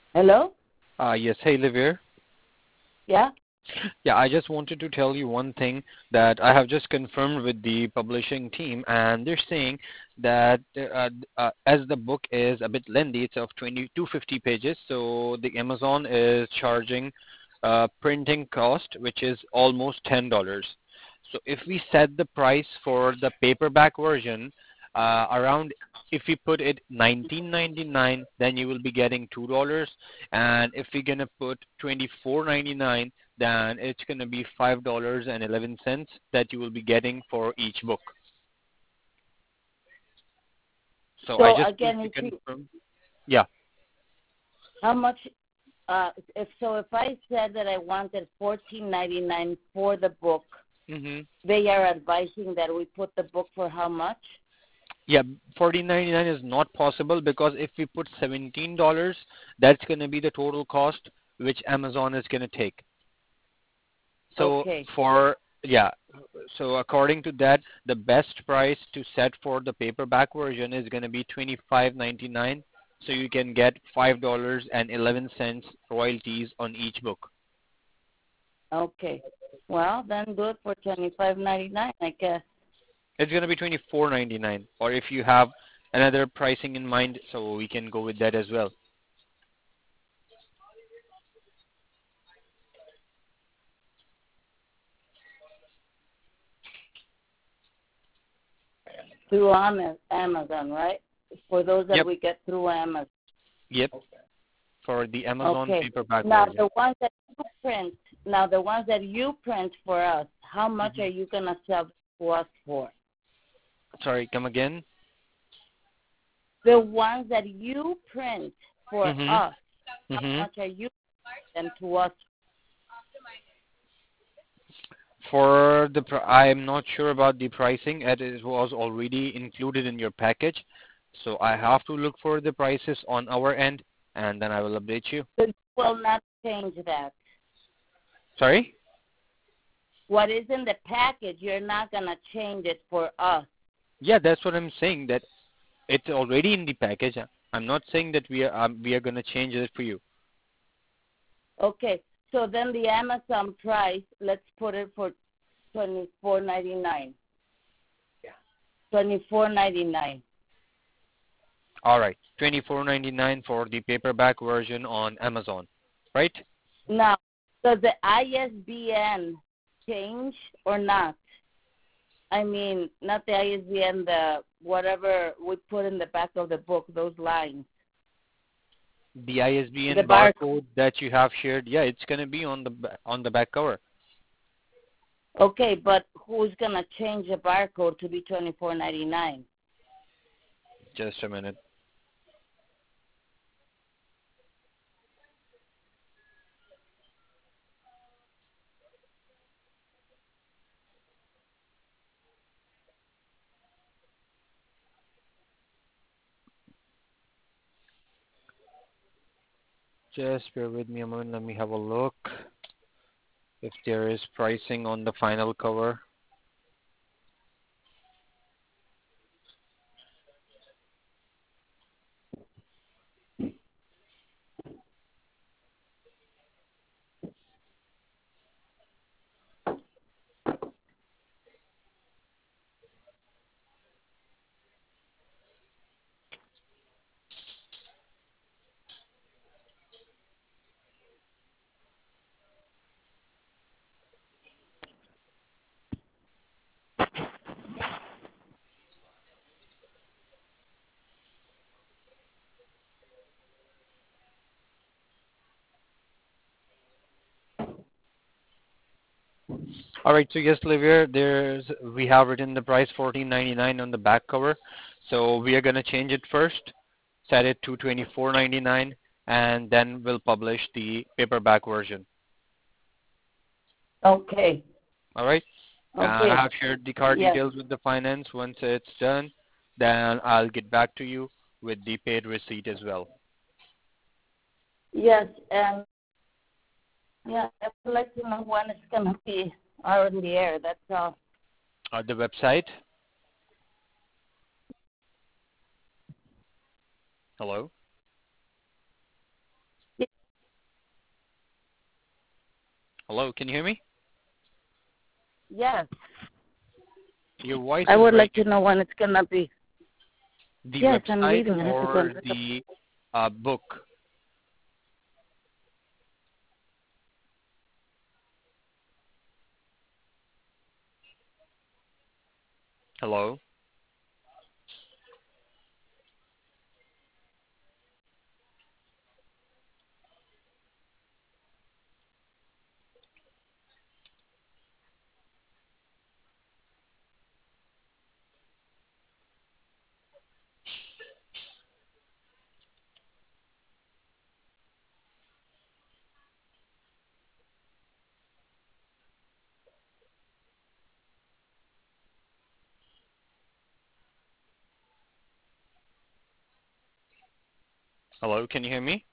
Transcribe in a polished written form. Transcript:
Hello? Yes, hey, Livier. Yeah? Yeah, I just wanted to tell you one thing that I have just confirmed with the publishing team, and they're saying that as the book is a bit lengthy, it's of 250 pages, so the Amazon is charging printing cost, which is almost $10. So if we set the price for the paperback version around, if we put it 19.99, then you will be getting $2, and if we're gonna put 24.99, then it's going to be $5.11 that you will be getting for each book. So I So just need again, to if you, confirm. Yeah. how much, if I said that I wanted 14.99 for the book, hmm they are advising that we put the book for how much? Yeah, 14.99 is not possible because if we put $17, that's going to be the total cost which Amazon is going to take. So Okay. for yeah, so according to that, the best price to set for the paperback version is going to be 25.99. So you can get $5.11 royalties on each book. Okay. Well, then do it for 25.99, I guess. It's going to be 24.99. Or if you have another pricing in mind, so we can go with that as well. Through Amazon, right? For those that Yep. we get through Amazon. Yep. For the Amazon Okay. paperback Now version. the ones that you print, for us, how much hmm are you gonna sell to us for? Sorry, come again. The ones that you print for hmm us, how hmm much are you them to us? For the, I am not sure about the pricing. It was already included in your package, so I have to look for the prices on our end, and then I will update you. So you will not change that. Sorry? What is in the package, you're not gonna change it for us. Yeah, that's what I'm saying. That it's already in the package. I'm not saying that we are gonna change it for you. Okay. So then the Amazon price, let's put it for $24.99. Yeah. $24.99. All right, 24.99 for the paperback version on Amazon, right? Now, does the ISBN change or not? I mean, not the ISBN, the whatever we put in the back of the book, those lines. The The ISBN barcode. barcode that you have shared, yeah, it's gonna be on on the back cover. Okay, but who's gonna change the barcode to be $24.99? Just a minute. Just bear with me a moment. Let me have a look if there is pricing on the final cover. All right, so yes, Livier, we have written the price 14.99 on the back cover. So we are gonna change it first, set it to 24.99, and then we'll publish the paperback version. Okay. All right. And I Okay. have shared the card Yes. details with the finance. Once it's done, then I'll get back to you with the paid receipt as well. Yes. And yeah, I would like to know when it's gonna be out in the air. That's all. The website. Hello. Yeah, Hello, can you hear me? Yes. Your voice I is would like breaking. to know when it's gonna be. The Yes, I'm website reading. I have to go and or look up. the book? Hello? Hello, can you hear me?